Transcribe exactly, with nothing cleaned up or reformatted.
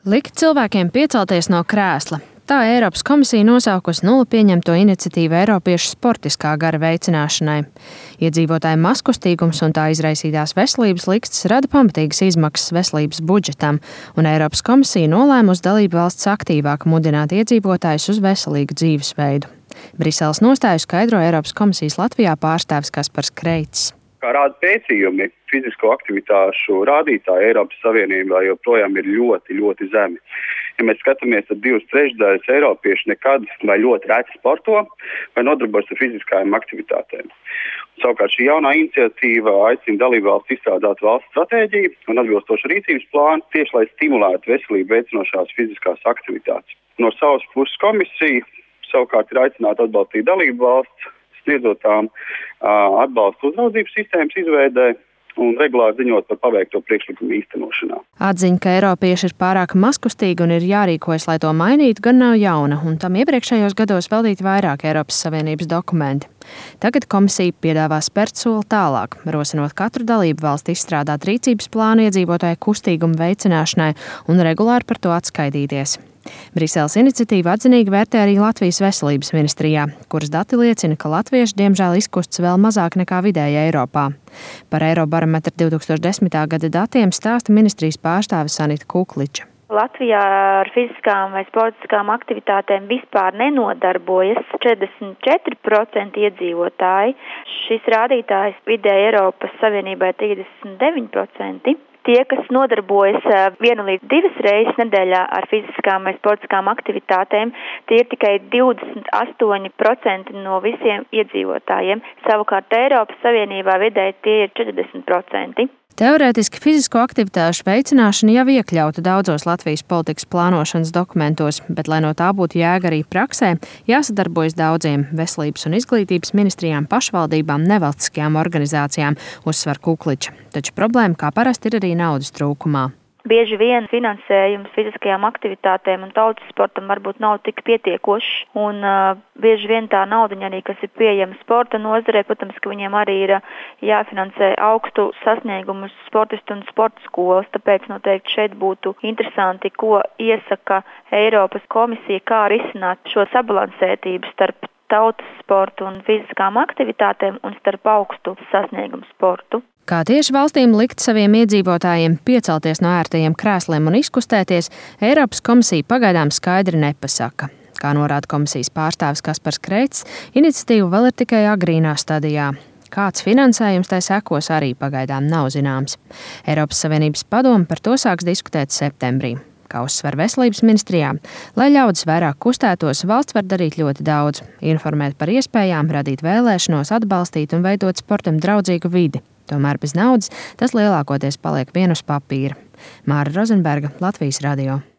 Likt cilvēkiem piecelties no krēsla. Tā Eiropas komisija nosaukusi nulli pieņemto iniciatīvu Eiropiešu sportiskā gara veicināšanai. Iedzīvotāju mazkustīgums un tā izraisītās veselības likstas rada pamatīgas izmaksas veselības budžetam, un Eiropas komisija nolēmusi dalību valsts aktīvāk mudināt iedzīvotājus uz veselīgu dzīvesveidu. Briseles nostāju skaidro Eiropas komisijas Latvijā pārstāvis Kaspars Kreits. Kā rāda pētījumi, fizisko aktivitāšu rādītāji Eiropas Savienībā joprojām ir ļoti, ļoti zemi. Ja mēs skatāmies, tad divas trešdaļas eiropiešu nekad vai ļoti reti sporto vai nodarbojas ar fiziskajām aktivitātēm. Savukārt šī jaunā iniciatīva aicina dalībvalstis izstrādāt valsts stratēģiju un atbilstošu rīcības plānu tieši, lai stimulētu veselību veicinošās fiziskās aktivitātes. No savas puses komisija savukārt ir aicināta atbalstīt dalībvalsts, sniedzot tām uh, atbalstu uzraudzības sistēmas izveidē un regulāri ziņot par paveikto priekšlikumu īstenošanā. Atziņa, ka eiropieši ir pārāk mazkustīgi un ir jārīkojas, lai to mainītu, gan nav jauna, un tam iepriekšējos gados veltīti vairāk Eiropas Savienības dokumenti. Tagad komisija piedāvā spērt soli tālāk, rosinot katru dalību valsti izstrādāt rīcības plānu iedzīvotāju kustīgumu veicināšanai un regulāri par to atskaitīties. Briseles iniciatīvu atzinīgi vērtē arī Latvijas veselības ministrijā, kuras dati liecina, ka latvieši diemžēl izkustas vēl mazāk nekā vidēji Eiropā. Par Eirobarometra divtūkstoš desmitā gada datiem stāsta ministrijas pārstāve Sanita Kukliča. Latvijā ar fiziskām vai sportiskām aktivitātēm vispār nenodarbojas četrdesmit četri procenti iedzīvotāji. Šis rādītājs vidēji Eiropas Savienībā ir trīsdesmit deviņi procenti. Tie, kas nodarbojas vienu līdz divas reizes nedēļā ar fiziskām vai sportiskām aktivitātēm, tie ir tikai divdesmit astoņi procenti no visiem iedzīvotājiem. Savukārt Eiropas Savienībā vidēji tie ir četrdesmit procenti. Teorētiski fizisko aktivitāšu veicināšana jau iekļauta daudzos Latvijas politikas plānošanas dokumentos, bet, lai no tā būtu jēga arī praksē, jāsadarbojas daudziem veselības un izglītības ministrijām, pašvaldībām, nevalstiskajām organizācijām, uzsver Kukliča. Taču problēma, kā parasti, ir arī naudas trūkumā. Bieži vien finansējums fiziskajām aktivitātēm un tautas sportam varbūt nav tik pietiekošs, un uh, bieži vien tā naudiņa arī, kas ir pieejama sporta nozarē, protams, ka viņiem arī ir jāfinansē augstu sasniegumus sportistu un sporta skolas, tāpēc noteikti šeit būtu interesanti, ko iesaka Eiropas komisija, kā risināt šo sabalansētību starp tautas sportu un fiziskām aktivitātēm un starp augstu sasniegumu sportu. Kā tieši valstīm likt saviem iedzīvotājiem piecelties no ērtajiem krēsliem un izkustēties, Eiropas komisija pagaidām skaidri nepasaka. Kā norāda komisijas pārstāvis Kaspars Kreits, iniciatīva vēl ir tikai agrīnā stadijā. Kāds finansējums tai sekos arī pagaidām nav zināms. Eiropas Savienības padome par to sāks diskutēt septembrī. Kā uzsver veselības ministrijā, lai ļaudis vairāk kustētos, valsts var darīt ļoti daudz, informēt par iespējām, radīt vēlēšanos, atbalstīt un veidot sportam draudzīgu vidi. Tomēr bez naudas tas lielākoties paliek vien uz papīra. Māra Rozenberga, Latvijas radio.